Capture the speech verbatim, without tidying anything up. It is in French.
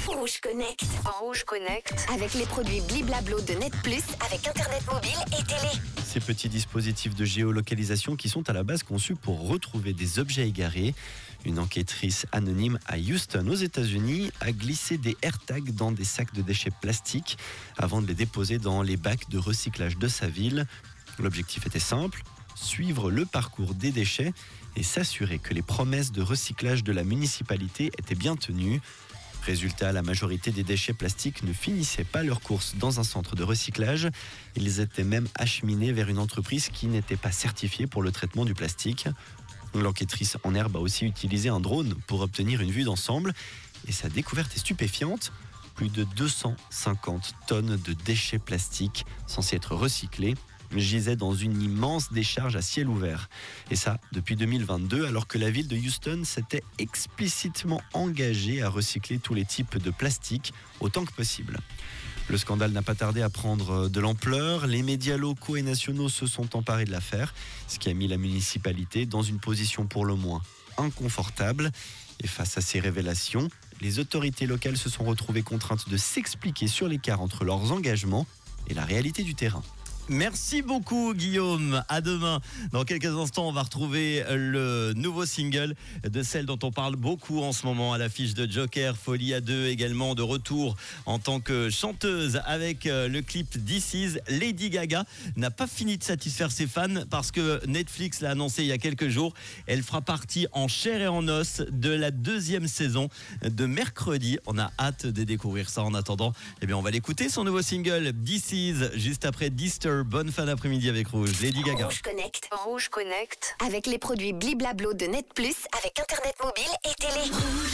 Rouge Connect. Rouge Connect. Avec les produits Bliblablo de Net Plus, avec Internet mobile et télé. Ces petits dispositifs de géolocalisation qui sont à la base conçus pour retrouver des objets égarés. Une enquêtrice anonyme à Houston, aux États-Unis, a glissé des AirTags dans des sacs de déchets plastiques avant de les déposer dans les bacs de recyclage de sa ville. L'objectif était simple, suivre le parcours des déchets et s'assurer que les promesses de recyclage de la municipalité étaient bien tenues. Résultat, la majorité des déchets plastiques ne finissaient pas leur course dans un centre de recyclage. Ils étaient même acheminés vers une entreprise qui n'était pas certifiée pour le traitement du plastique. L'enquêtrice en herbe a aussi utilisé un drone pour obtenir une vue d'ensemble. Et sa découverte est stupéfiante. Plus de deux cent cinquante tonnes de déchets plastiques censés être recyclés gisaient dans une immense décharge à ciel ouvert. Et ça, depuis deux mille vingt-deux, alors que la ville de Houston s'était explicitement engagée à recycler tous les types de plastique autant que possible. Le scandale n'a pas tardé à prendre de l'ampleur. Les médias locaux et nationaux se sont emparés de l'affaire, ce qui a mis la municipalité dans une position pour le moins inconfortable. Et face à ces révélations, les autorités locales se sont retrouvées contraintes de s'expliquer sur l'écart entre leurs engagements et la réalité du terrain. Merci beaucoup Guillaume, à demain. Dans quelques instants on va retrouver le nouveau single de celle dont on parle beaucoup en ce moment à l'affiche de Joker, Folie à deux, également de retour en tant que chanteuse avec le clip This Is. Lady Gaga n'a pas fini de satisfaire ses fans parce que Netflix l'a annoncé il y a quelques jours. Elle fera partie en chair et en os de la deuxième saison de Mercredi. On a hâte de découvrir ça. En attendant, eh bien on va l'écouter, son nouveau single This Is, juste après Disturb. Bonne fin d'après-midi avec Rouge. Lady Gaga. Rouge Connect. Rouge Connect. Avec les produits Bliblablo de Net Plus, avec Internet mobile et télé. Rouge.